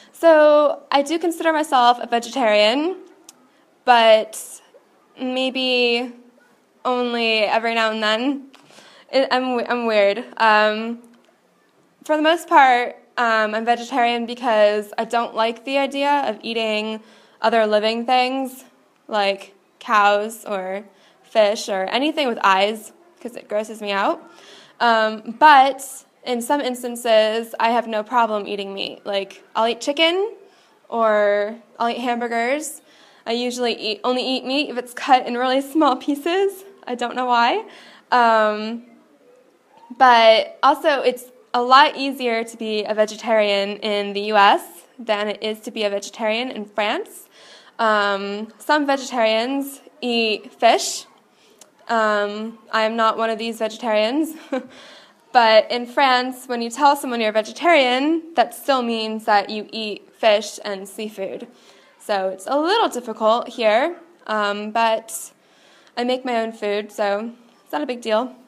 So I do consider myself a vegetarian, but maybe only every now and then. I'm weird. For the most part, I'm vegetarian because I don't like the idea of eating other living things like cows or fish or anything with eyes because it grosses me out. But in some instances, I have no problem eating meat. Like, I'll eat chicken or I'll eat hamburgers. I usually only eat meat if it's cut in really small pieces. I don't know why. But also, it's a lot easier to be a vegetarian in the U.S. than it is to be a vegetarian in France. Some vegetarians eat fish. I am not one of these vegetarians. But in France, when you tell someone you're a vegetarian, that still means that you eat fish and seafood. So it's a little difficult here, but I make my own food, so it's not a big deal.